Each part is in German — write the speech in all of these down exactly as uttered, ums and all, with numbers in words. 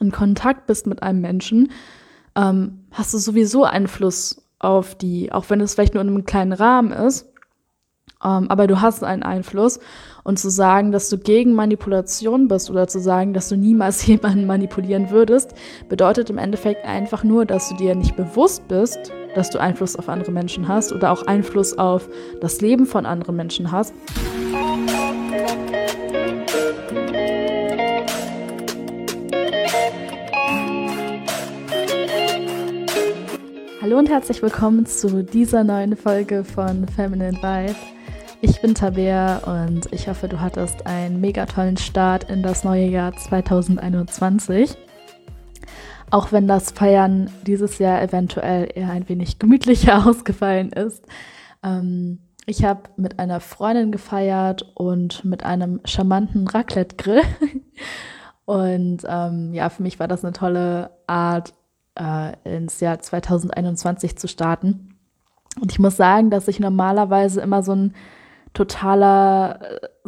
in Kontakt bist mit einem Menschen, ähm, hast du sowieso Einfluss auf die, auch wenn es vielleicht nur in einem kleinen Rahmen ist, ähm, aber du hast einen Einfluss. Und zu sagen, dass du gegen Manipulation bist oder zu sagen, dass du niemals jemanden manipulieren würdest, bedeutet im Endeffekt einfach nur, dass du dir nicht bewusst bist, dass du Einfluss auf andere Menschen hast oder auch Einfluss auf das Leben von anderen Menschen hast. Hallo und herzlich willkommen zu dieser neuen Folge von Feminine Vibe. Ich bin Tabea und ich hoffe, du hattest einen mega tollen Start in das neue Jahr zwanzig einundzwanzig. Auch wenn das Feiern dieses Jahr eventuell eher ein wenig gemütlicher ausgefallen ist. Ähm, ich habe mit einer Freundin gefeiert und mit einem charmanten Raclette-Grill. Und ähm, ja, für mich war das eine tolle Art, äh, ins Jahr zwanzig einundzwanzig zu starten. Und ich muss sagen, dass ich normalerweise immer so ein totaler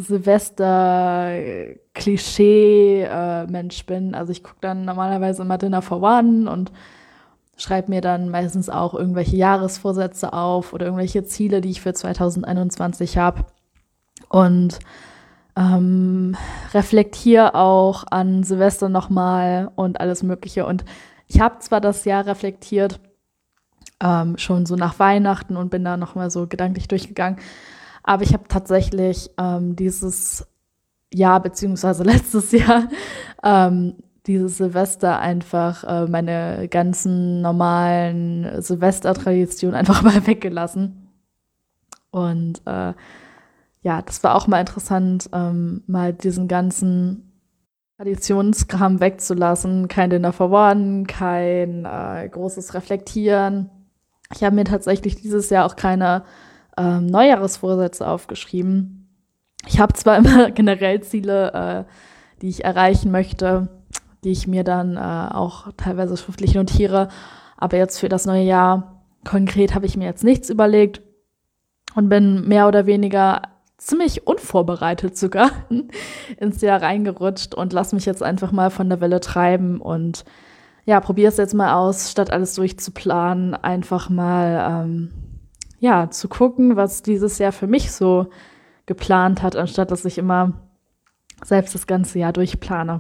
Silvester-Klischee-Mensch bin. Also ich gucke dann normalerweise immer Dinner for One und schreibe mir dann meistens auch irgendwelche Jahresvorsätze auf oder irgendwelche Ziele, die ich für zwanzig einundzwanzig habe. Und ähm, reflektiere auch an Silvester nochmal und alles Mögliche. Und ich habe zwar das Jahr reflektiert, ähm, schon so nach Weihnachten und bin da nochmal so gedanklich durchgegangen, aber ich habe tatsächlich ähm, dieses Jahr, beziehungsweise letztes Jahr, ähm, dieses Silvester einfach äh, meine ganzen normalen Silvestertraditionen einfach mal weggelassen. Und äh, ja, das war auch mal interessant, ähm, mal diesen ganzen Traditionskram wegzulassen. Kein Dinner for One, kein äh, großes Reflektieren. Ich habe mir tatsächlich dieses Jahr auch keine Ähm, Neujahresvorsätze aufgeschrieben. Ich habe zwar immer generell Ziele, äh, die ich erreichen möchte, die ich mir dann äh, auch teilweise schriftlich notiere, aber jetzt für das neue Jahr konkret habe ich mir jetzt nichts überlegt und bin mehr oder weniger ziemlich unvorbereitet sogar ins Jahr reingerutscht und lasse mich jetzt einfach mal von der Welle treiben und ja, probiere es jetzt mal aus, statt alles durchzuplanen, einfach mal ähm, ja, zu gucken, was dieses Jahr für mich so geplant hat, anstatt dass ich immer selbst das ganze Jahr durchplane.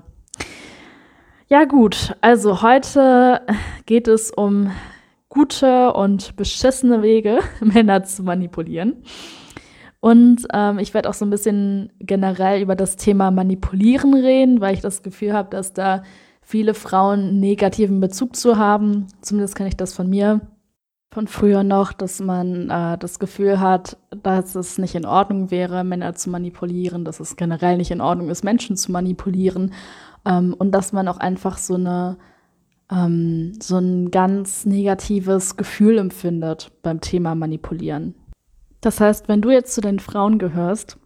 Ja gut, also heute geht es um gute und beschissene Wege, Männer zu manipulieren. Und ähm, ich werde auch so ein bisschen generell über das Thema Manipulieren reden, weil ich das Gefühl habe, dass da viele Frauen einen negativen Bezug zu haben. Zumindest kenne ich das von mir. Von früher noch, dass man äh, das Gefühl hat, dass es nicht in Ordnung wäre, Männer zu manipulieren, dass es generell nicht in Ordnung ist, Menschen zu manipulieren ähm, und dass man auch einfach so eine ähm, so ein ganz negatives Gefühl empfindet beim Thema Manipulieren. Das heißt, wenn du jetzt zu den Frauen gehörst,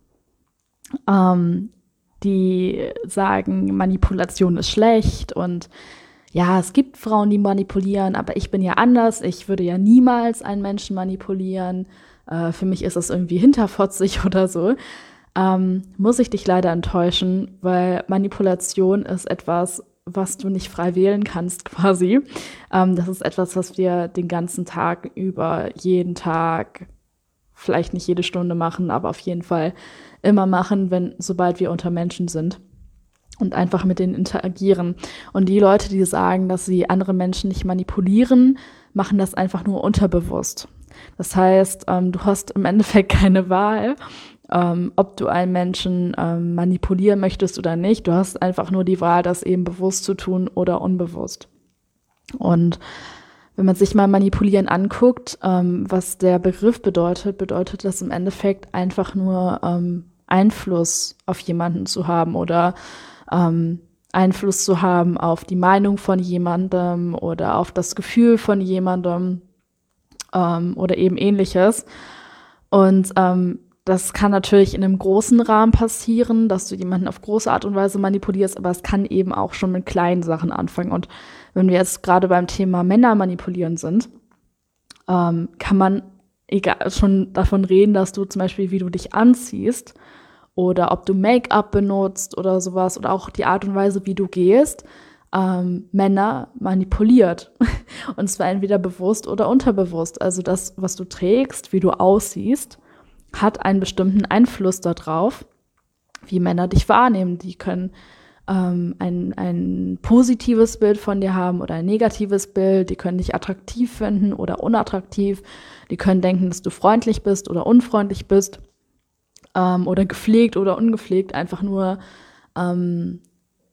ähm, die sagen, Manipulation ist schlecht und ja, es gibt Frauen, die manipulieren, aber ich bin ja anders. Ich würde ja niemals einen Menschen manipulieren. Äh, für mich ist das irgendwie hinterfotzig oder so. Ähm, muss ich dich leider enttäuschen, weil Manipulation ist etwas, was du nicht frei wählen kannst quasi. Ähm, das ist etwas, was wir den ganzen Tag über, jeden Tag, vielleicht nicht jede Stunde machen, aber auf jeden Fall immer machen, wenn, sobald wir unter Menschen sind. Und einfach mit denen interagieren. Und die Leute, die sagen, dass sie andere Menschen nicht manipulieren, machen das einfach nur unterbewusst. Das heißt, ähm, du hast im Endeffekt keine Wahl, ähm, ob du einen Menschen ähm, manipulieren möchtest oder nicht. Du hast einfach nur die Wahl, das eben bewusst zu tun oder unbewusst. Und wenn man sich mal Manipulieren anguckt, ähm, was der Begriff bedeutet, bedeutet das im Endeffekt einfach nur ähm, Einfluss auf jemanden zu haben oder Ähm, Einfluss zu haben auf die Meinung von jemandem oder auf das Gefühl von jemandem ähm, oder eben ähnliches. Und ähm, das kann natürlich in einem großen Rahmen passieren, dass du jemanden auf große Art und Weise manipulierst, aber es kann eben auch schon mit kleinen Sachen anfangen. Und wenn wir jetzt gerade beim Thema Männer manipulieren sind, ähm, kann man egal, schon davon reden, dass du zum Beispiel, wie du dich anziehst, oder ob du Make-up benutzt oder sowas oder auch die Art und Weise, wie du gehst, ähm, Männer manipuliert. Und zwar entweder bewusst oder unterbewusst. Also das, was du trägst, wie du aussiehst, hat einen bestimmten Einfluss darauf, wie Männer dich wahrnehmen. Die können ähm, ein, ein positives Bild von dir haben oder ein negatives Bild. Die können dich attraktiv finden oder unattraktiv. Die können denken, dass du freundlich bist oder unfreundlich bist. Ähm, oder gepflegt oder ungepflegt. Einfach nur ähm,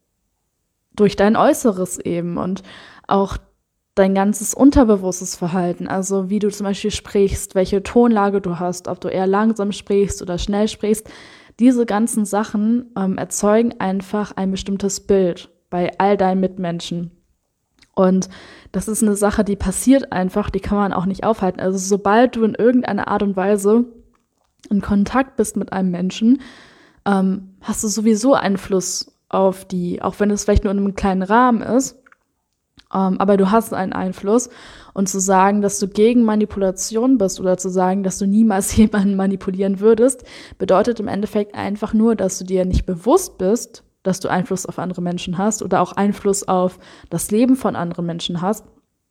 durch dein Äußeres eben. Und auch dein ganzes unterbewusstes Verhalten, also wie du zum Beispiel sprichst, welche Tonlage du hast, ob du eher langsam sprichst oder schnell sprichst, diese ganzen Sachen ähm, erzeugen einfach ein bestimmtes Bild bei all deinen Mitmenschen. Und das ist eine Sache, die passiert einfach, die kann man auch nicht aufhalten. Also sobald du in irgendeiner Art und Weise in Kontakt bist mit einem Menschen, ähm, hast du sowieso Einfluss auf die, auch wenn es vielleicht nur in einem kleinen Rahmen ist. Um, aber du hast einen Einfluss. Und zu sagen, dass du gegen Manipulation bist oder zu sagen, dass du niemals jemanden manipulieren würdest, bedeutet im Endeffekt einfach nur, dass du dir nicht bewusst bist, dass du Einfluss auf andere Menschen hast oder auch Einfluss auf das Leben von anderen Menschen hast.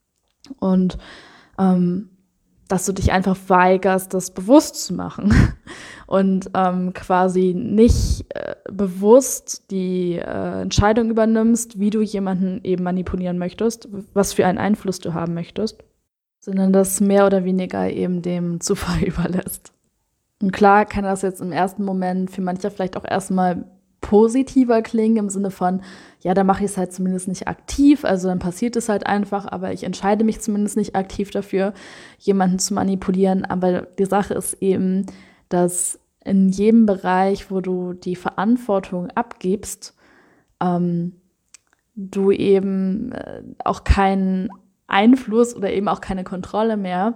Und ähm, dass du dich einfach weigerst, das bewusst zu machen und ähm, quasi nicht äh, bewusst die äh, Entscheidung übernimmst, wie du jemanden eben manipulieren möchtest, was für einen Einfluss du haben möchtest, sondern das mehr oder weniger eben dem Zufall überlässt. Und klar kann das jetzt im ersten Moment für manche vielleicht auch erstmal positiver klingen, im Sinne von, ja, da mache ich es halt zumindest nicht aktiv, also dann passiert es halt einfach, aber ich entscheide mich zumindest nicht aktiv dafür, jemanden zu manipulieren. Aber die Sache ist eben, dass in jedem Bereich, wo du die Verantwortung abgibst, ähm, du eben äh, auch keinen Einfluss oder eben auch keine Kontrolle mehr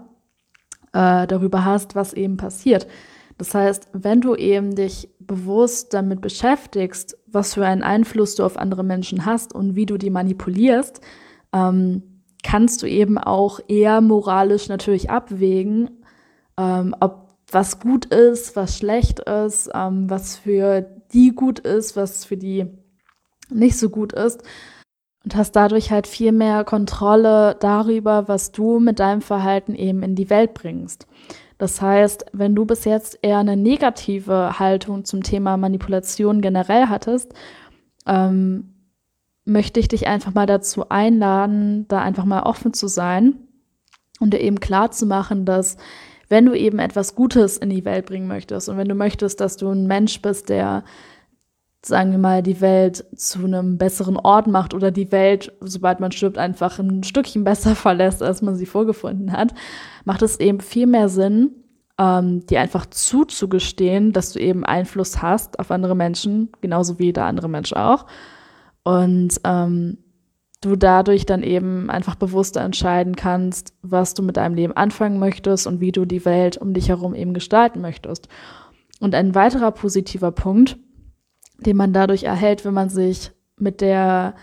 äh, darüber hast, was eben passiert. Das heißt, wenn du eben dich bewusst damit beschäftigst, was für einen Einfluss du auf andere Menschen hast und wie du die manipulierst, ähm, kannst du eben auch eher moralisch natürlich abwägen, ähm, ob was gut ist, was schlecht ist, ähm, was für die gut ist, was für die nicht so gut ist. Und hast dadurch halt viel mehr Kontrolle darüber, was du mit deinem Verhalten eben in die Welt bringst. Das heißt, wenn du bis jetzt eher eine negative Haltung zum Thema Manipulation generell hattest, ähm, möchte ich dich einfach mal dazu einladen, da einfach mal offen zu sein und dir eben klar zu machen, dass wenn du eben etwas Gutes in die Welt bringen möchtest und wenn du möchtest, dass du ein Mensch bist, der, sagen wir mal, die Welt zu einem besseren Ort macht oder die Welt, sobald man stirbt, einfach ein Stückchen besser verlässt, als man sie vorgefunden hat, macht es eben viel mehr Sinn, ähm, dir einfach zuzugestehen, dass du eben Einfluss hast auf andere Menschen, genauso wie der andere Mensch auch. Und ähm, du dadurch dann eben einfach bewusster entscheiden kannst, was du mit deinem Leben anfangen möchtest und wie du die Welt um dich herum eben gestalten möchtest. Und ein weiterer positiver Punkt, den man dadurch erhält, wenn man sich mit der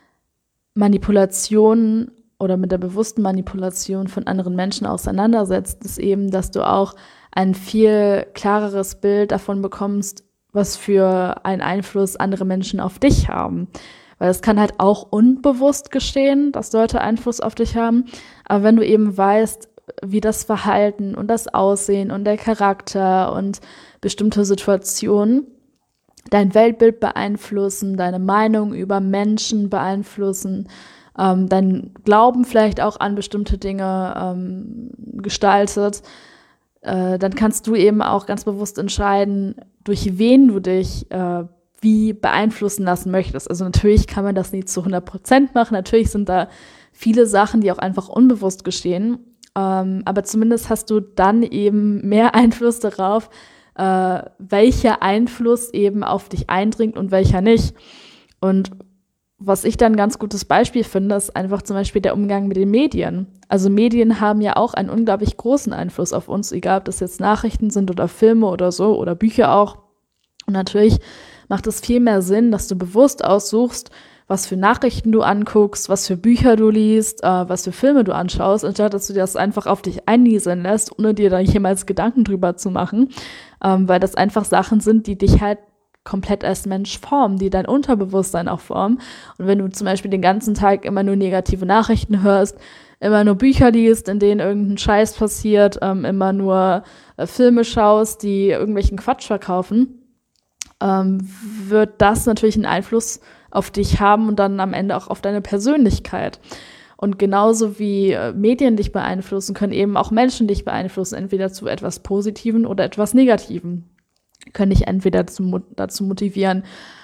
Manipulation oder mit der bewussten Manipulation von anderen Menschen auseinandersetzt, ist eben, dass du auch ein viel klareres Bild davon bekommst, was für einen Einfluss andere Menschen auf dich haben. Weil es kann halt auch unbewusst geschehen, dass Leute Einfluss auf dich haben. Aber wenn du eben weißt, wie das Verhalten und das Aussehen und der Charakter und bestimmte Situationen dein Weltbild beeinflussen, deine Meinung über Menschen beeinflussen, ähm, dein Glauben vielleicht auch an bestimmte Dinge ähm, gestaltet, äh, dann kannst du eben auch ganz bewusst entscheiden, durch wen du dich äh, wie beeinflussen lassen möchtest. Also natürlich kann man das nicht zu hundert Prozent machen, natürlich sind da viele Sachen, die auch einfach unbewusst geschehen, ähm, aber zumindest hast du dann eben mehr Einfluss darauf, äh, welcher Einfluss eben auf dich eindringt und welcher nicht. Und was ich dann ein ganz gutes Beispiel finde, ist einfach zum Beispiel der Umgang mit den Medien. Also Medien haben ja auch einen unglaublich großen Einfluss auf uns, egal ob das jetzt Nachrichten sind oder Filme oder so oder Bücher auch. Und natürlich macht es viel mehr Sinn, dass du bewusst aussuchst, was für Nachrichten du anguckst, was für Bücher du liest, äh, was für Filme du anschaust, anstatt dass du das einfach auf dich einnieseln lässt, ohne dir da jemals Gedanken drüber zu machen, ähm, weil das einfach Sachen sind, die dich halt komplett als Mensch formen, die dein Unterbewusstsein auch formen. Und wenn du zum Beispiel den ganzen Tag immer nur negative Nachrichten hörst, immer nur Bücher liest, in denen irgendein Scheiß passiert, ähm, immer nur äh, Filme schaust, die irgendwelchen Quatsch verkaufen, ähm, wird das natürlich einen Einfluss auf dich haben und dann am Ende auch auf deine Persönlichkeit. Und genauso wie äh, Medien dich beeinflussen, können eben auch Menschen dich beeinflussen, entweder zu etwas Positiven oder etwas Negativen. Können dich entweder zu, dazu motivieren,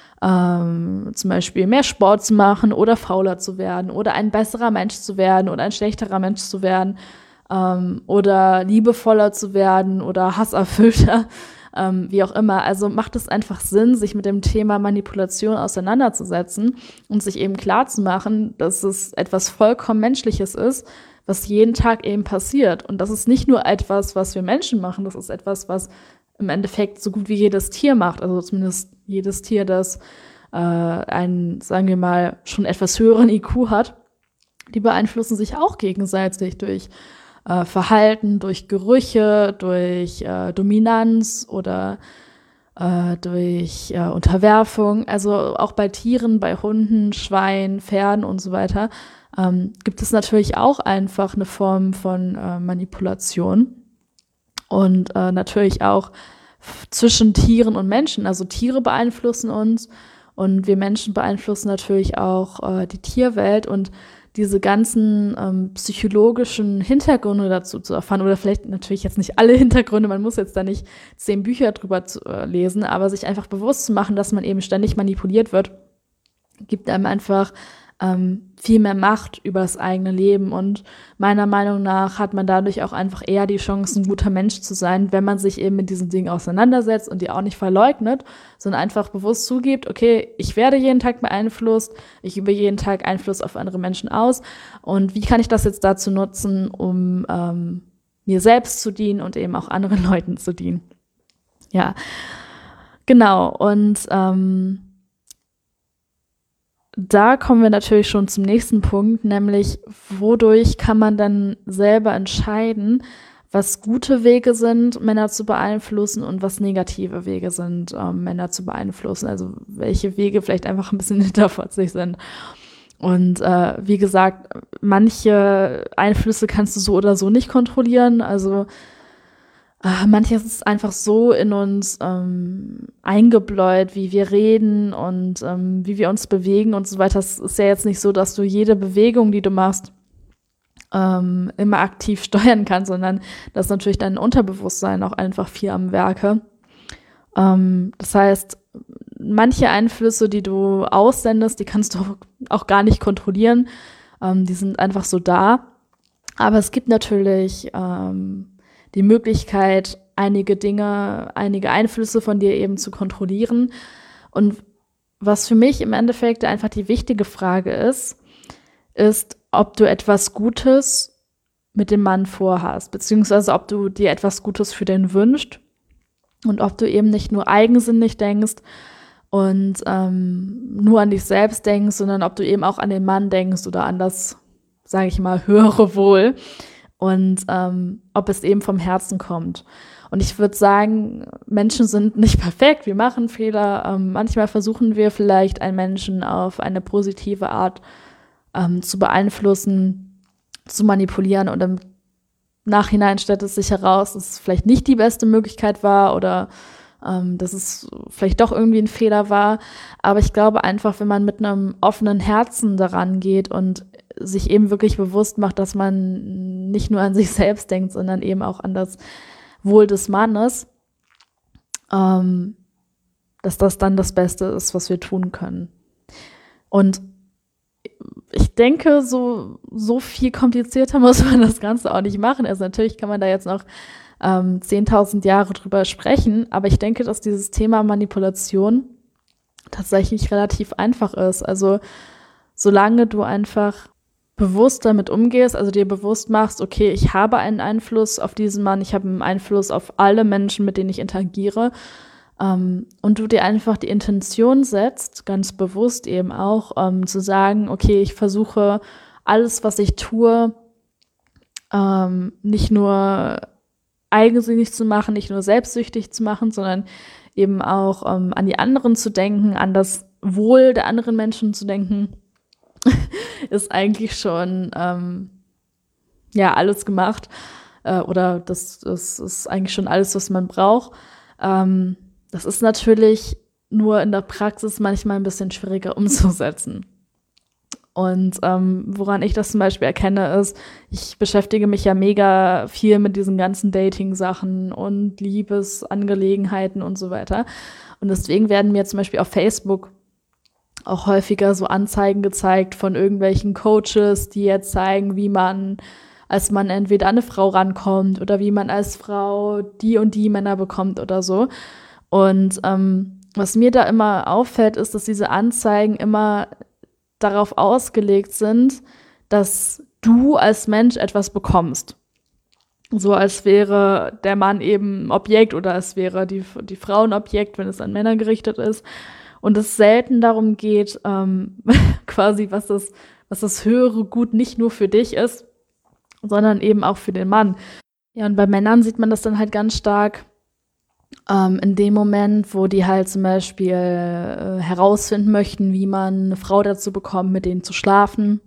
ähm, zum Beispiel mehr Sport zu machen oder fauler zu werden oder ein besserer Mensch zu werden oder ein schlechterer Mensch zu werden ähm, oder liebevoller zu werden oder hasserfüllter, ähm, wie auch immer. Also macht es einfach Sinn, sich mit dem Thema Manipulation auseinanderzusetzen und sich eben klarzumachen, dass es etwas vollkommen Menschliches ist, was jeden Tag eben passiert. Und das ist nicht nur etwas, was wir Menschen machen, das ist etwas, was im Endeffekt so gut wie jedes Tier macht, also zumindest jedes Tier, das äh, einen, sagen wir mal, schon etwas höheren I Q hat, die beeinflussen sich auch gegenseitig durch äh, Verhalten, durch Gerüche, durch äh, Dominanz oder äh, durch äh, Unterwerfung. Also auch bei Tieren, bei Hunden, Schweinen, Pferden und so weiter ähm, gibt es natürlich auch einfach eine Form von äh, Manipulation. Und äh, natürlich auch f- zwischen Tieren und Menschen. Also Tiere beeinflussen uns und wir Menschen beeinflussen natürlich auch äh, die Tierwelt. Und diese ganzen ähm, psychologischen Hintergründe dazu zu erfahren, oder vielleicht natürlich jetzt nicht alle Hintergründe, man muss jetzt da nicht zehn Bücher drüber zu, äh, lesen, aber sich einfach bewusst zu machen, dass man eben ständig manipuliert wird, gibt einem einfach ähm, viel mehr Macht über das eigene Leben. Und meiner Meinung nach hat man dadurch auch einfach eher die Chance, ein guter Mensch zu sein, wenn man sich eben mit diesen Dingen auseinandersetzt und die auch nicht verleugnet, sondern einfach bewusst zugibt, okay, ich werde jeden Tag beeinflusst, ich übe jeden Tag Einfluss auf andere Menschen aus und wie kann ich das jetzt dazu nutzen, um ähm, mir selbst zu dienen und eben auch anderen Leuten zu dienen. Ja, genau. Und ähm, da kommen wir natürlich schon zum nächsten Punkt, nämlich wodurch kann man dann selber entscheiden, was gute Wege sind, Männer zu beeinflussen und was negative Wege sind, ähm, Männer zu beeinflussen. Also welche Wege vielleicht einfach ein bisschen hinterfotzig sind. Und äh, wie gesagt, manche Einflüsse kannst du so oder so nicht kontrollieren. Also äh, manches ist einfach so in uns ähm, eingebläut, wie wir reden und ähm, wie wir uns bewegen und so weiter. Es ist ja jetzt nicht so, dass du jede Bewegung, die du machst, ähm, immer aktiv steuern kannst, sondern das ist natürlich dein Unterbewusstsein auch einfach viel am Werke. Ähm, das heißt, manche Einflüsse, die du aussendest, die kannst du auch gar nicht kontrollieren. Ähm, die sind einfach so da. Aber es gibt natürlich ähm, die Möglichkeit, einige Dinge, einige Einflüsse von dir eben zu kontrollieren. Und was für mich im Endeffekt einfach die wichtige Frage ist, ist, ob du etwas Gutes mit dem Mann vorhast, beziehungsweise ob du dir etwas Gutes für den wünschst und ob du eben nicht nur eigensinnig denkst und ähm, nur an dich selbst denkst, sondern ob du eben auch an den Mann denkst oder an das, sage ich mal, höhere Wohl und ähm, ob es eben vom Herzen kommt. Und ich würde sagen, Menschen sind nicht perfekt, wir machen Fehler. Ähm, manchmal versuchen wir vielleicht einen Menschen auf eine positive Art ähm, zu beeinflussen, zu manipulieren und im Nachhinein stellt es sich heraus, dass es vielleicht nicht die beste Möglichkeit war oder ähm, dass es vielleicht doch irgendwie ein Fehler war. Aber ich glaube einfach, wenn man mit einem offenen Herzen daran geht und sich eben wirklich bewusst macht, dass man nicht nur an sich selbst denkt, sondern eben auch an das Wohl des Mannes, ähm, dass das dann das Beste ist, was wir tun können. Und ich denke, so, so viel komplizierter muss man das Ganze auch nicht machen. Also natürlich kann man da jetzt noch ähm, zehntausend Jahre drüber sprechen, aber ich denke, dass dieses Thema Manipulation tatsächlich relativ einfach ist. Also solange du einfach bewusst damit umgehst, also dir bewusst machst, okay, ich habe einen Einfluss auf diesen Mann, ich habe einen Einfluss auf alle Menschen, mit denen ich interagiere, ähm, und du dir einfach die Intention setzt, ganz bewusst eben auch, ähm, zu sagen, okay, ich versuche alles, was ich tue, ähm, nicht nur eigensinnig zu machen, nicht nur selbstsüchtig zu machen, sondern eben auch ähm, an die anderen zu denken, an das Wohl der anderen Menschen zu denken, ist eigentlich schon ähm, ja alles gemacht. Äh, oder das, das ist eigentlich schon alles, was man braucht. Ähm, das ist natürlich nur in der Praxis manchmal ein bisschen schwieriger umzusetzen. Und ähm, woran ich das zum Beispiel erkenne, ist, ich beschäftige mich ja mega viel mit diesen ganzen Dating-Sachen und Liebesangelegenheiten und so weiter. Und deswegen werden mir zum Beispiel auf Facebook auch häufiger so Anzeigen gezeigt von irgendwelchen Coaches, die jetzt zeigen, wie man als Mann entweder an eine Frau rankommt oder wie man als Frau die und die Männer bekommt oder so. Und ähm, was mir da immer auffällt, ist, dass diese Anzeigen immer darauf ausgelegt sind, dass du als Mensch etwas bekommst. So als wäre der Mann eben ein Objekt oder als wäre die, die Frau ein Objekt, wenn es an Männer gerichtet ist. Und es selten darum geht, ähm, quasi, was das, was das höhere Gut nicht nur für dich ist, sondern eben auch für den Mann. Ja, und bei Männern sieht man das dann halt ganz stark ähm, in dem Moment, wo die halt zum Beispiel äh, herausfinden möchten, wie man eine Frau dazu bekommt, mit denen zu schlafen,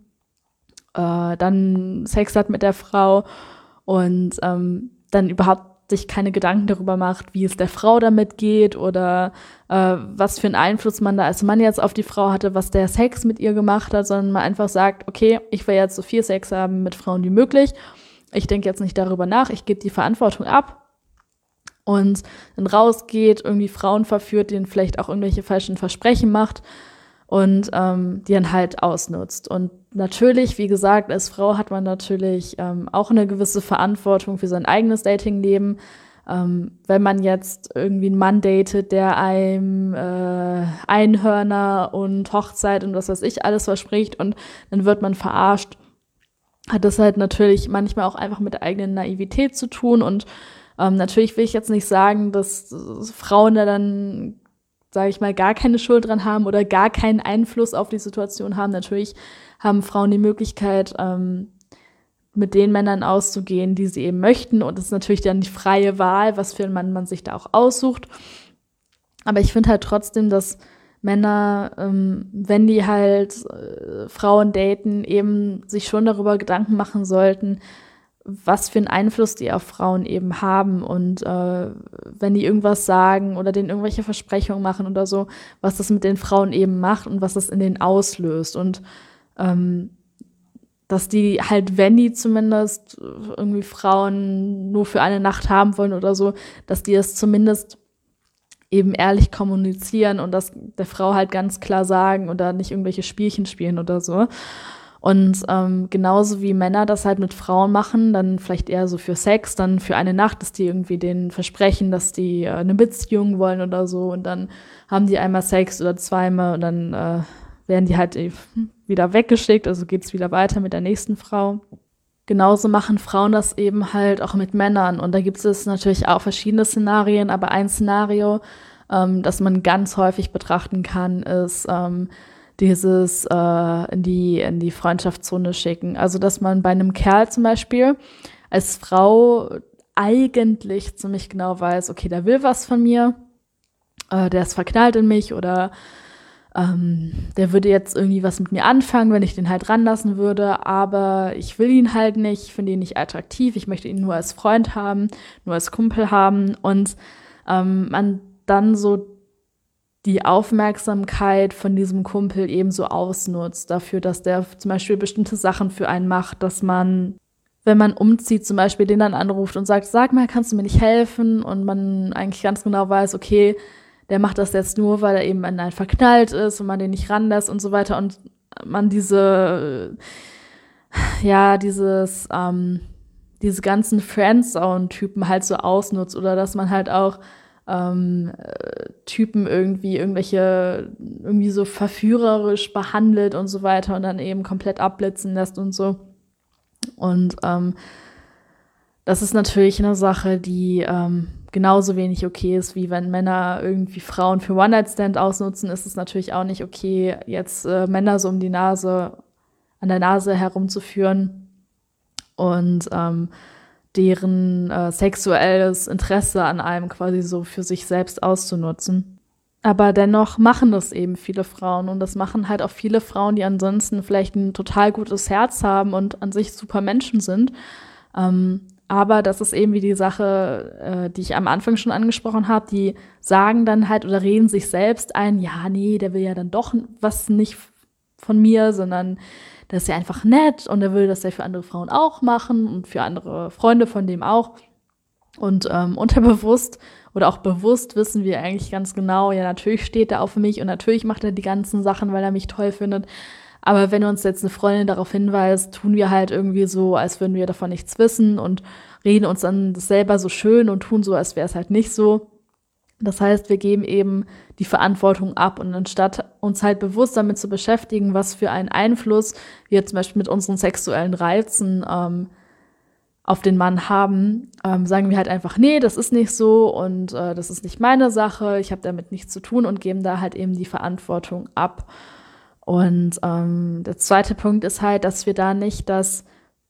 äh, dann Sex hat mit der Frau und ähm, dann überhaupt sich keine Gedanken darüber macht, wie es der Frau damit geht oder äh, was für einen Einfluss man da als Mann jetzt auf die Frau hatte, was der Sex mit ihr gemacht hat, sondern man einfach sagt, okay, ich will jetzt so viel Sex haben mit Frauen wie möglich. Ich denke jetzt nicht darüber nach, ich gebe die Verantwortung ab und dann rausgeht, irgendwie Frauen verführt, denen vielleicht auch irgendwelche falschen Versprechen macht und ähm, die dann halt ausnutzt. Und natürlich, wie gesagt, als Frau hat man natürlich ähm, auch eine gewisse Verantwortung für sein eigenes Datingleben. Ähm, wenn man jetzt irgendwie einen Mann datet, der einem äh, Einhörner und Hochzeit und was weiß ich alles verspricht und dann wird man verarscht, hat das halt natürlich manchmal auch einfach mit der eigenen Naivität zu tun. Und ähm, natürlich will ich jetzt nicht sagen, dass äh, Frauen da dann, sage ich mal, gar keine Schuld dran haben oder gar keinen Einfluss auf die Situation haben. Natürlich haben Frauen die Möglichkeit, ähm, mit den Männern auszugehen, die sie eben möchten. Und es ist natürlich dann die freie Wahl, was für einen Mann man sich da auch aussucht. Aber ich finde halt trotzdem, dass Männer, ähm, wenn die halt äh, Frauen daten, eben sich schon darüber Gedanken machen sollten, was für einen Einfluss die auf Frauen eben haben und äh, wenn die irgendwas sagen oder denen irgendwelche Versprechungen machen oder so, was das mit den Frauen eben macht und was das in denen auslöst. Und ähm, dass die halt, wenn die zumindest irgendwie Frauen nur für eine Nacht haben wollen oder so, dass die es zumindest eben ehrlich kommunizieren und das der Frau halt ganz klar sagen oder nicht irgendwelche Spielchen spielen oder so. Und ähm, genauso wie Männer das halt mit Frauen machen, dann vielleicht eher so für Sex, dann für eine Nacht, dass die irgendwie denen versprechen, dass die äh, eine Beziehung wollen oder so und dann haben die einmal Sex oder zweimal und dann äh, werden die halt wieder weggeschickt, also geht's wieder weiter mit der nächsten Frau. Genauso machen Frauen das eben halt auch mit Männern. Und da gibt es natürlich auch verschiedene Szenarien, aber ein Szenario, ähm, das man ganz häufig betrachten kann, ist ähm, dieses äh, in die, in die Freundschaftszone schicken. Also, dass man bei einem Kerl zum Beispiel als Frau eigentlich ziemlich genau weiß, okay, der will was von mir, äh, der ist verknallt in mich oder Ähm, der würde jetzt irgendwie was mit mir anfangen, wenn ich den halt ranlassen würde, aber ich will ihn halt nicht, ich finde ihn nicht attraktiv, ich möchte ihn nur als Freund haben, nur als Kumpel haben und ähm, man dann so die Aufmerksamkeit von diesem Kumpel eben so ausnutzt dafür, dass der zum Beispiel bestimmte Sachen für einen macht, dass man, wenn man umzieht, zum Beispiel den dann anruft und sagt, sag mal, kannst du mir nicht helfen? Und man eigentlich ganz genau weiß, okay, der macht das jetzt nur, weil er eben an einen verknallt ist und man den nicht ranlässt und so weiter und man diese, ja, dieses, ähm, diese ganzen Friendzone-Typen halt so ausnutzt oder dass man halt auch ähm, Typen irgendwie irgendwelche, irgendwie so verführerisch behandelt und so weiter und dann eben komplett abblitzen lässt und so. Und ähm, das ist natürlich eine Sache, die ähm, genauso wenig okay ist, wie wenn Männer irgendwie Frauen für One-Night-Stand ausnutzen, ist es natürlich auch nicht okay, jetzt äh, Männer so um die Nase, an der Nase herumzuführen. Und ähm, deren äh, sexuelles Interesse an einem quasi so für sich selbst auszunutzen. Aber dennoch machen das eben viele Frauen und das machen halt auch viele Frauen, die ansonsten vielleicht ein total gutes Herz haben und an sich super Menschen sind. Ähm, aber das ist eben wie die Sache, äh, die ich am Anfang schon angesprochen habe, die sagen dann halt oder reden sich selbst ein, ja, nee, der will ja dann doch was nicht von mir, sondern der ist ja einfach nett und der will das ja für andere Frauen auch machen und für andere Freunde von dem auch. Und ähm, unterbewusst oder auch bewusst wissen wir eigentlich ganz genau, ja, natürlich steht er auf mich und natürlich macht er die ganzen Sachen, weil er mich toll findet. Aber wenn uns jetzt eine Freundin darauf hinweist, tun wir halt irgendwie so, als würden wir davon nichts wissen und reden uns dann das selber so schön und tun so, als wäre es halt nicht so. Das heißt, wir geben eben die Verantwortung ab und anstatt uns halt bewusst damit zu beschäftigen, was für einen Einfluss wir zum Beispiel mit unseren sexuellen Reizen ähm, auf den Mann haben, ähm, sagen wir halt einfach, nee, das ist nicht so und äh, das ist nicht meine Sache, ich habe damit nichts zu tun und geben da halt eben die Verantwortung ab. Und ähm, der zweite Punkt ist halt, dass wir da nicht das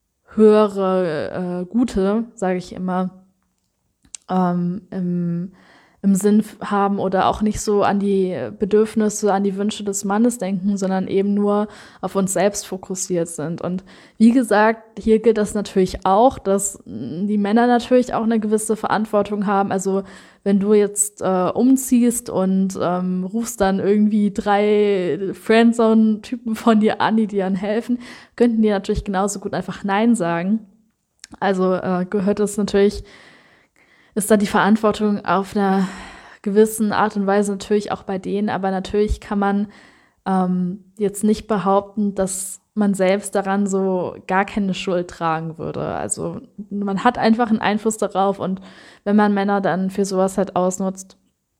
höhere äh, Gute, sage ich immer, ähm, im im Sinn haben oder auch nicht so an die Bedürfnisse, an die Wünsche des Mannes denken, sondern eben nur auf uns selbst fokussiert sind. Und wie gesagt, hier gilt das natürlich auch, dass die Männer natürlich auch eine gewisse Verantwortung haben. Also wenn du jetzt äh, umziehst und ähm, rufst dann irgendwie drei Friendzone-Typen von dir an, die dir dann helfen, könnten die natürlich genauso gut einfach Nein sagen. Also äh, gehört es natürlich ist da die Verantwortung auf einer gewissen Art und Weise natürlich auch bei denen, aber natürlich kann man ähm, jetzt nicht behaupten, dass man selbst daran so gar keine Schuld tragen würde. Also man hat einfach einen Einfluss darauf und wenn man Männer dann für sowas halt ausnutzt,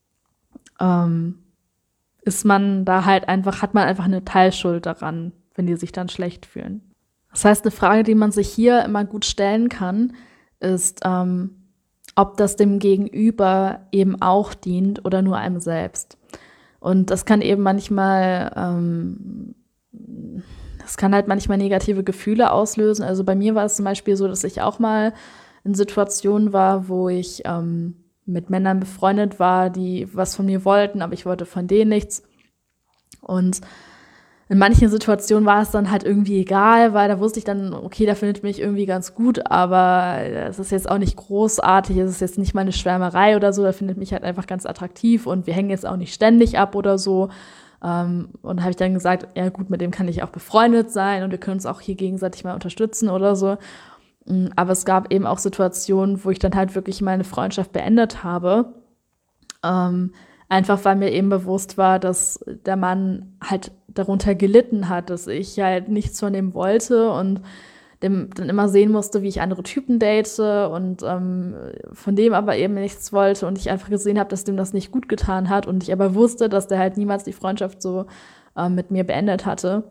ähm, ist man da halt einfach, hat man einfach eine Teilschuld daran, wenn die sich dann schlecht fühlen. Das heißt, eine Frage, die man sich hier immer gut stellen kann, ist, ähm, ob das dem Gegenüber eben auch dient oder nur einem selbst. Und das kann eben manchmal, ähm, das kann halt manchmal negative Gefühle auslösen. Also bei mir war es zum Beispiel so, dass ich auch mal in Situationen war, wo ich ähm, mit Männern befreundet war, die was von mir wollten, aber ich wollte von denen nichts. Und in manchen Situationen war es dann halt irgendwie egal, weil da wusste ich dann, okay, der findet mich irgendwie ganz gut, aber es ist jetzt auch nicht großartig, es ist jetzt nicht mal eine Schwärmerei oder so, der findet mich halt einfach ganz attraktiv und wir hängen jetzt auch nicht ständig ab oder so. Ähm, und habe ich dann gesagt, ja gut, mit dem kann ich auch befreundet sein und wir können uns auch hier gegenseitig mal unterstützen oder so. Aber es gab eben auch Situationen, wo ich dann halt wirklich meine Freundschaft beendet habe. Ähm, Einfach weil mir eben bewusst war, dass der Mann halt darunter gelitten hat, dass ich halt nichts von dem wollte und dem dann immer sehen musste, wie ich andere Typen date und ähm, von dem aber eben nichts wollte und ich einfach gesehen habe, dass dem das nicht gut getan hat und ich aber wusste, dass der halt niemals die Freundschaft so ähm, mit mir beendet hatte,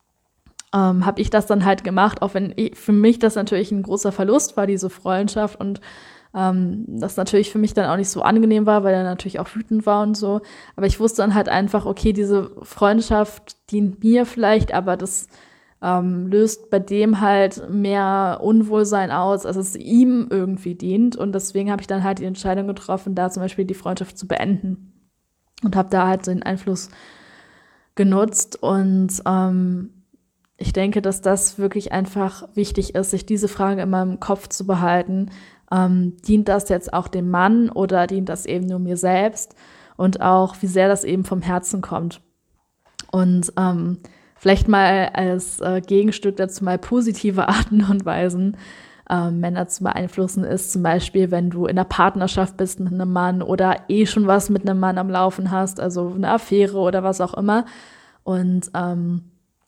ähm, habe ich das dann halt gemacht, auch wenn ich, für mich das natürlich ein großer Verlust war, diese Freundschaft und Ähm, das natürlich für mich dann auch nicht so angenehm war, weil er natürlich auch wütend war und so. Aber ich wusste dann halt einfach, okay, diese Freundschaft dient mir vielleicht, aber das ähm, löst bei dem halt mehr Unwohlsein aus, als es ihm irgendwie dient. Und deswegen habe ich dann halt die Entscheidung getroffen, da zum Beispiel die Freundschaft zu beenden. Und habe da halt den Einfluss genutzt. Und ähm, ich denke, dass das wirklich einfach wichtig ist, sich diese Frage immer im Kopf zu behalten. Ähm, dient das jetzt auch dem Mann oder dient das eben nur mir selbst? Und auch, wie sehr das eben vom Herzen kommt. Und ähm, vielleicht mal als äh, Gegenstück dazu mal positive Arten und Weisen, äh, Männer zu beeinflussen, ist zum Beispiel, wenn du in einer Partnerschaft bist mit einem Mann oder eh schon was mit einem Mann am Laufen hast, also eine Affäre oder was auch immer. Und ähm,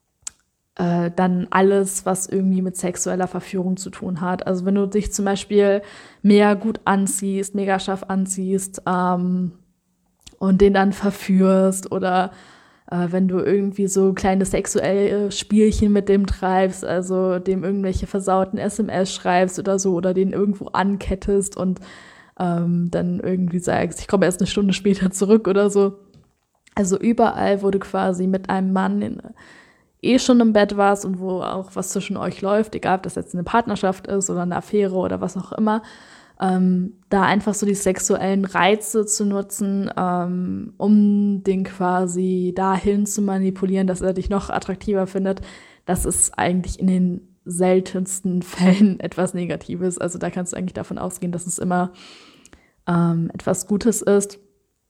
äh, dann alles, was irgendwie mit sexueller Verführung zu tun hat. Also wenn du dich zum Beispiel mega gut anziehst, mega scharf anziehst ähm, und den dann verführst oder äh, wenn du irgendwie so kleine sexuelle Spielchen mit dem treibst, also dem irgendwelche versauten S M S schreibst oder so oder den irgendwo ankettest und ähm, dann irgendwie sagst, ich komme erst eine Stunde später zurück oder so. Also überall, wo du quasi mit einem Mann in, eh schon im Bett warst und wo auch was zwischen euch läuft, egal ob das jetzt eine Partnerschaft ist oder eine Affäre oder was auch immer, ähm, da einfach so die sexuellen Reize zu nutzen, ähm, um den quasi dahin zu manipulieren, dass er dich noch attraktiver findet, das ist eigentlich in den seltensten Fällen etwas Negatives. Also da kannst du eigentlich davon ausgehen, dass es immer ähm, etwas Gutes ist.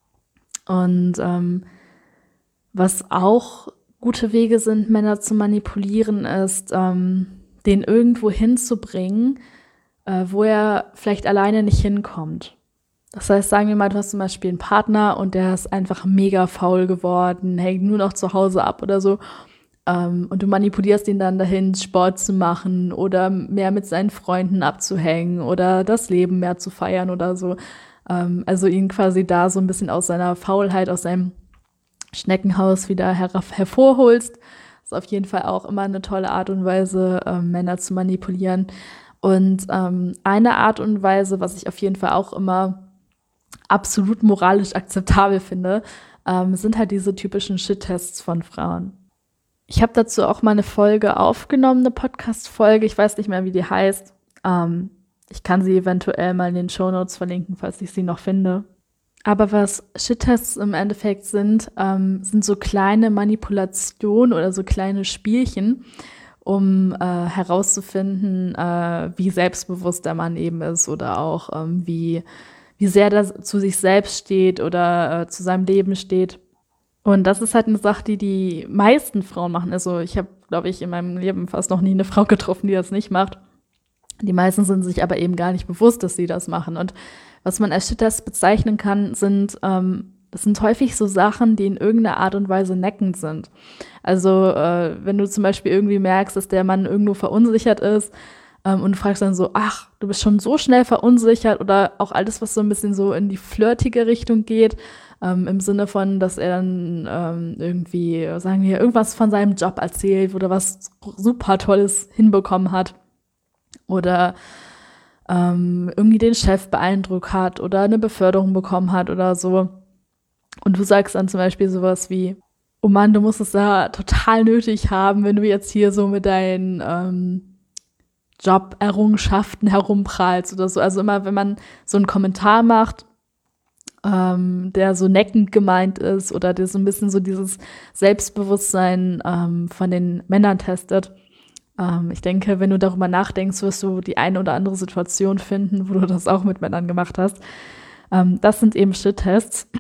Und ähm, was auch gute Wege sind, Männer zu manipulieren, ist, ähm, den irgendwo hinzubringen, äh, wo er vielleicht alleine nicht hinkommt. Das heißt, sagen wir mal, du hast zum Beispiel einen Partner und der ist einfach mega faul geworden, hängt nur noch zu Hause ab oder so. Ähm, und du manipulierst ihn dann dahin, Sport zu machen oder mehr mit seinen Freunden abzuhängen oder das Leben mehr zu feiern oder so. Ähm, also ihn quasi da so ein bisschen aus seiner Faulheit, aus seinem Schneckenhaus wieder her- hervorholst. Das ist auf jeden Fall auch immer eine tolle Art und Weise, ähm, Männer zu manipulieren. Und ähm, eine Art und Weise, was ich auf jeden Fall auch immer absolut moralisch akzeptabel finde, ähm, sind halt diese typischen Shit-Tests von Frauen. Ich habe dazu auch mal eine Folge aufgenommen, eine Podcast-Folge. Ich weiß nicht mehr, wie die heißt. Ähm, ich kann sie eventuell mal in den Shownotes verlinken, falls ich sie noch finde. Aber was Shit-Tests im Endeffekt sind, ähm, sind so kleine Manipulationen oder so kleine Spielchen, um äh, herauszufinden, äh, wie selbstbewusst der Mann eben ist oder auch ähm, wie, wie sehr er zu sich selbst steht oder äh, zu seinem Leben steht. Und das ist halt eine Sache, die die meisten Frauen machen. Also ich habe, glaube ich, in meinem Leben fast noch nie eine Frau getroffen, die das nicht macht. Die meisten sind sich aber eben gar nicht bewusst, dass sie das machen. Und was man als Shit-Test bezeichnen kann, sind, ähm, das sind häufig so Sachen, die in irgendeiner Art und Weise neckend sind. Also äh, wenn du zum Beispiel irgendwie merkst, dass der Mann irgendwo verunsichert ist ähm, und du fragst dann so, ach, du bist schon so schnell verunsichert oder auch alles, was so ein bisschen so in die flirtige Richtung geht, ähm, im Sinne von, dass er dann ähm, irgendwie, sagen wir, irgendwas von seinem Job erzählt oder was super Tolles hinbekommen hat oder ähm, irgendwie den Chef beeindruckt hat oder eine Beförderung bekommen hat oder so. Und du sagst dann zum Beispiel sowas wie, oh Mann, du musst es da total nötig haben, wenn du jetzt hier so mit deinen ähm, Joberrungenschaften herumprallst oder so. Also immer, wenn man so einen Kommentar macht, ähm, der so neckend gemeint ist oder der so ein bisschen so dieses Selbstbewusstsein ähm, von den Männern testet. Ähm, ich denke, wenn du darüber nachdenkst, wirst du die eine oder andere Situation finden, wo du das auch mit Männern gemacht hast. Ähm, das sind eben Shit-Tests.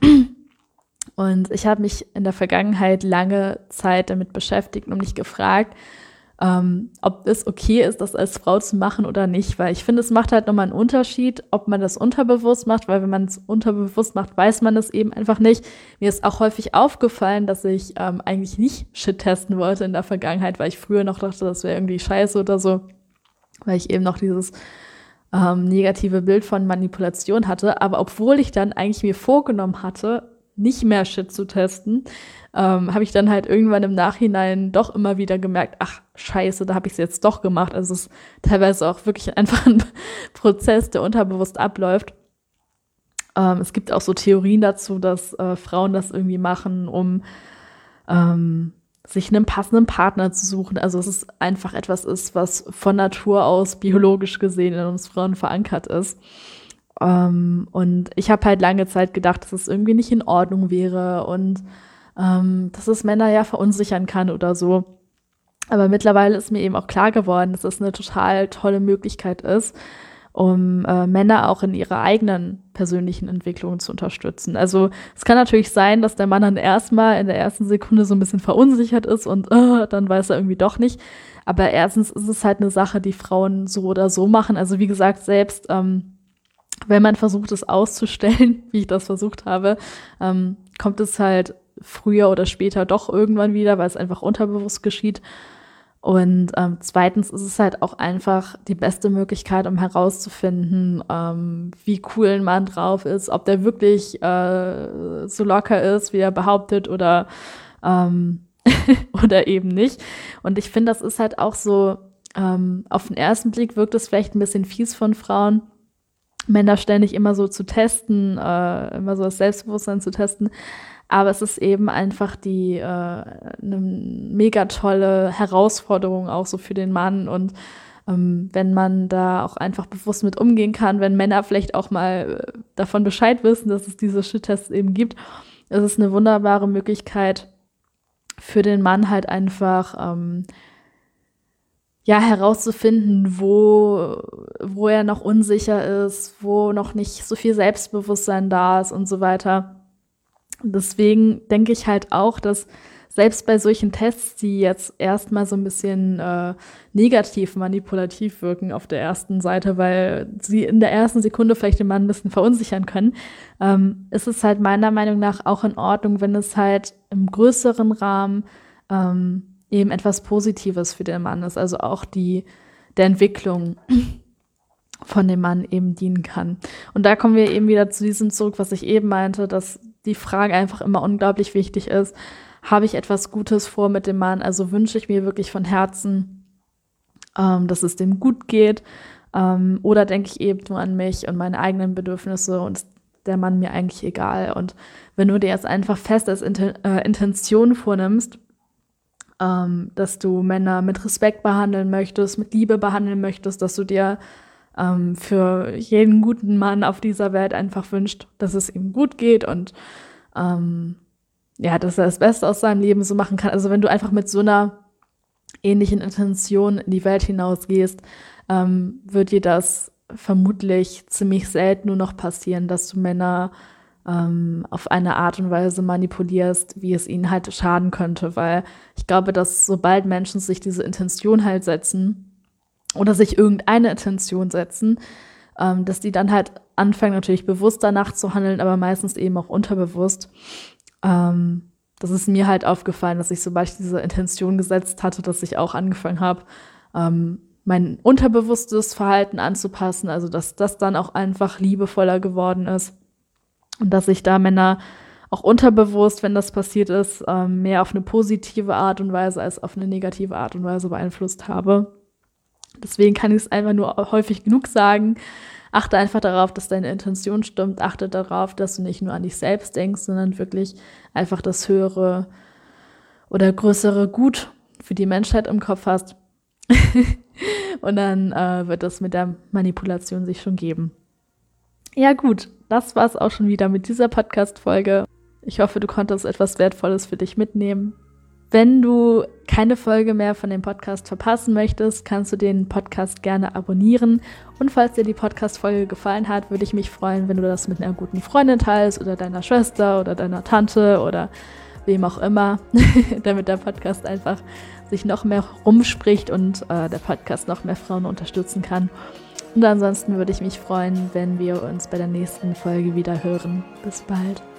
Und ich habe mich in der Vergangenheit lange Zeit damit beschäftigt und mich gefragt, ähm, ob es okay ist, das als Frau zu machen oder nicht. Weil ich finde, es macht halt nochmal einen Unterschied, ob man das unterbewusst macht, weil wenn man es unterbewusst macht, weiß man es eben einfach nicht. Mir ist auch häufig aufgefallen, dass ich ähm, eigentlich nicht Shit testen wollte in der Vergangenheit, weil ich früher noch dachte, das wäre irgendwie scheiße oder so, weil ich eben noch dieses ähm, negative Bild von Manipulation hatte. Aber obwohl ich dann eigentlich mir vorgenommen hatte, nicht mehr Shit zu testen, ähm, habe ich dann halt irgendwann im Nachhinein doch immer wieder gemerkt, ach scheiße, da habe ich es jetzt doch gemacht. Also es ist teilweise auch wirklich einfach ein Prozess, der unterbewusst abläuft. Ähm, es gibt auch so Theorien dazu, dass äh, Frauen das irgendwie machen, um ähm, sich einen passenden Partner zu suchen. Also es ist einfach etwas ist, was von Natur aus biologisch gesehen in uns Frauen verankert ist. Um, und ich habe halt lange Zeit gedacht, dass es irgendwie nicht in Ordnung wäre und um, dass es Männer ja verunsichern kann oder so. Aber mittlerweile ist mir eben auch klar geworden, dass es eine total tolle Möglichkeit ist, um äh, Männer auch in ihrer eigenen persönlichen Entwicklung zu unterstützen. Also es kann natürlich sein, dass der Mann dann erstmal in der ersten Sekunde so ein bisschen verunsichert ist und uh, dann weiß er irgendwie doch nicht. Aber erstens ist es halt eine Sache, die Frauen so oder so machen. Also wie gesagt, selbst ähm, wenn man versucht, es auszustellen, wie ich das versucht habe, ähm, kommt es halt früher oder später doch irgendwann wieder, weil es einfach unterbewusst geschieht. Und ähm, zweitens ist es halt auch einfach die beste Möglichkeit, um herauszufinden, ähm, wie cool ein Mann drauf ist, ob der wirklich äh, so locker ist, wie er behauptet oder, ähm, oder eben nicht. Und ich finde, das ist halt auch so, ähm, auf den ersten Blick wirkt es vielleicht ein bisschen fies von Frauen, Männer ständig immer so zu testen, äh, immer so das Selbstbewusstsein zu testen. Aber es ist eben einfach die äh, eine mega tolle Herausforderung auch so für den Mann. Und ähm, wenn man da auch einfach bewusst mit umgehen kann, wenn Männer vielleicht auch mal äh, davon Bescheid wissen, dass es diese Shit-Tests eben gibt, ist es eine wunderbare Möglichkeit für den Mann halt einfach ähm, ja, herauszufinden, wo, wo er noch unsicher ist, wo noch nicht so viel Selbstbewusstsein da ist und so weiter. Deswegen denke ich halt auch, dass selbst bei solchen Tests, die jetzt erstmal so ein bisschen äh, negativ manipulativ wirken auf der ersten Seite, weil sie in der ersten Sekunde vielleicht den Mann ein bisschen verunsichern können, ähm, ist es halt meiner Meinung nach auch in Ordnung, wenn es halt im größeren Rahmen ähm, eben etwas Positives für den Mann ist, also auch die der Entwicklung von dem Mann eben dienen kann. Und da kommen wir eben wieder zu diesem zurück, was ich eben meinte, dass die Frage einfach immer unglaublich wichtig ist: Habe ich etwas Gutes vor mit dem Mann? Also wünsche ich mir wirklich von Herzen, ähm, dass es dem gut geht, ähm, oder denke ich eben nur an mich und meine eigenen Bedürfnisse und ist der Mann mir eigentlich egal? Und wenn du dir jetzt einfach fest als Inten- äh, Intention vornimmst, ähm, dass du Männer mit Respekt behandeln möchtest, mit Liebe behandeln möchtest, dass du dir ähm, für jeden guten Mann auf dieser Welt einfach wünscht, dass es ihm gut geht und ähm, ja, dass er das Beste aus seinem Leben so machen kann. Also wenn du einfach mit so einer ähnlichen Intention in die Welt hinausgehst, ähm, wird dir das vermutlich ziemlich selten nur noch passieren, dass du Männer ähm, auf eine Art und Weise manipulierst, wie es ihnen halt schaden könnte. Weil ich glaube, dass sobald Menschen sich diese Intention halt setzen oder sich irgendeine Intention setzen, ähm, dass die dann halt anfangen, natürlich bewusst danach zu handeln, aber meistens eben auch unterbewusst. Ähm, das ist mir halt aufgefallen, dass ich, sobald ich diese Intention gesetzt hatte, dass ich auch angefangen habe, ähm, mein unterbewusstes Verhalten anzupassen, also dass das dann auch einfach liebevoller geworden ist und dass ich da Männer auch unterbewusst, wenn das passiert ist, ähm, mehr auf eine positive Art und Weise als auf eine negative Art und Weise beeinflusst habe. Deswegen kann ich es einfach nur häufig genug sagen: Achte einfach darauf, dass deine Intention stimmt. Achte darauf, dass du nicht nur an dich selbst denkst, sondern wirklich einfach das höhere oder größere Gut für die Menschheit im Kopf hast. Und dann äh, wird das mit der Manipulation sich schon geben. Ja gut, das war es auch schon wieder mit dieser Podcast-Folge. Ich hoffe, du konntest etwas Wertvolles für dich mitnehmen. Wenn du keine Folge mehr von dem Podcast verpassen möchtest, kannst du den Podcast gerne abonnieren. Und falls dir die Podcast-Folge gefallen hat, würde ich mich freuen, wenn du das mit einer guten Freundin teilst oder deiner Schwester oder deiner Tante oder wem auch immer, damit der Podcast einfach sich noch mehr rumspricht und äh, der Podcast noch mehr Frauen unterstützen kann. Und ansonsten würde ich mich freuen, wenn wir uns bei der nächsten Folge wieder hören. Bis bald.